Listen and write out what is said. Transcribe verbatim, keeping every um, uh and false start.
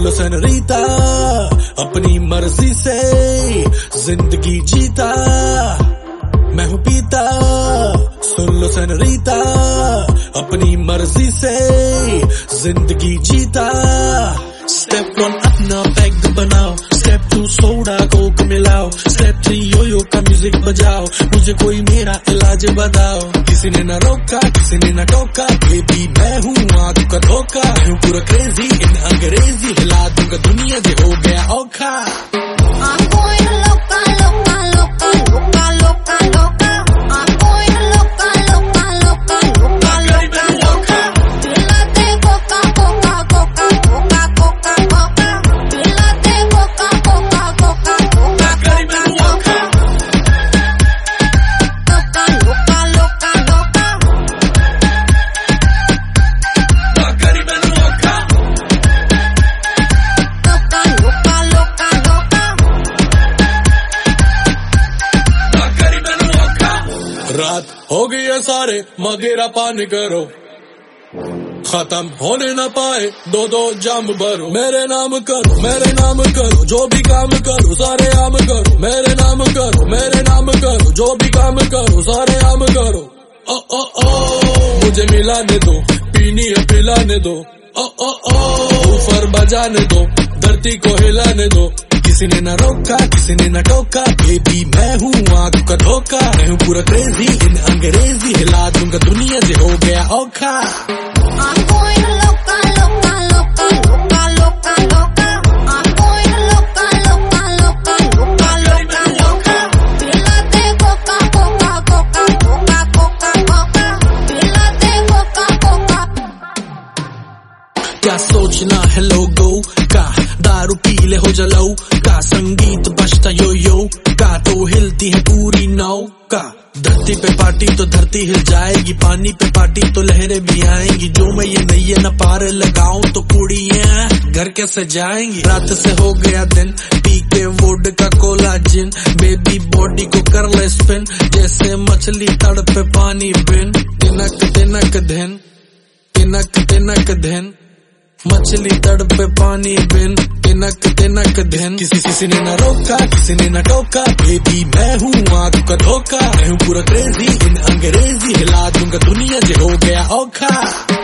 लो सेनोरीता, अपनी मर्जी से जिंदगी जीता मैं हूँ पीता। सुन लो सेनोरीता, अपनी मर्जी से जिंदगी जीता। स्टेप वन अपना पैग बनाओ, स्टेप टू सोडा कोक मिलाओ, स्टेप थ्री योयो का म्यूजिक बजाओ, मुझे कोई मेरा इलाज बताओ। किसी ने ना रोका, किसी ने ना टोका, बेबी मैं हूँ आंख का धोखा। मैं हूँ पूरा क्रेजी इन अंग्रेजी, हिला दूंगा दुनिया जो हो गया औखा। रात हो गई है सारे मगेरा पानी करो, खत्म होने ना पाए दो दो जाम भरो। मेरे नाम करो, मेरे नाम करो, जो भी काम करो सारे आम करो। मेरे नाम करो, मेरे नाम करो, जो भी काम करो सारे आम करो। ओ ओ ओ मुझे मिलाने दो, पीनी है पिलाने दो। ओ ओ ओ ऊपर बजाने दो, धरती को हिलाने दो। किसी ने ना रोका, किसी ने ना टोका, बेबी मैं हूँ आंख का धोखा। मैं हूँ पूरा क्रेजी इन अंग्रेजी, हिला दूंगा दुनिया जो हो गया औखा। क्या सोचना है लोगों का, दारू पी ले हो जलाओ का, संगीत बजता यो यो का, तो हिलती है पूरी नौका। धरती पे पार्टी तो धरती हिल जाएगी, पानी पे पार्टी तो लहरें भी आएंगी। जो मैं ये नैये न पार लगाऊं तो कुड़ियां घर कैसे जाएंगी। रात से हो गया दिन, पी के वोड का कोला जिन, बेबी बॉडी को कर ले स्पिन, जैसे मछली तड़पे पानी बिन। तिनक तिनक दिन, तिनक तिनक दिन, मछली तड़पे पानी बिन, तिनक तिनक दिन। किसी किसी ने ना रोका, किसी ने ना टोका, बेबी मैं हूँ आंख का धोखा। मैं हूँ पूरा क्रेजी इन अंग्रेजी, हिला दूंगा दुनिया जो हो गया औखा।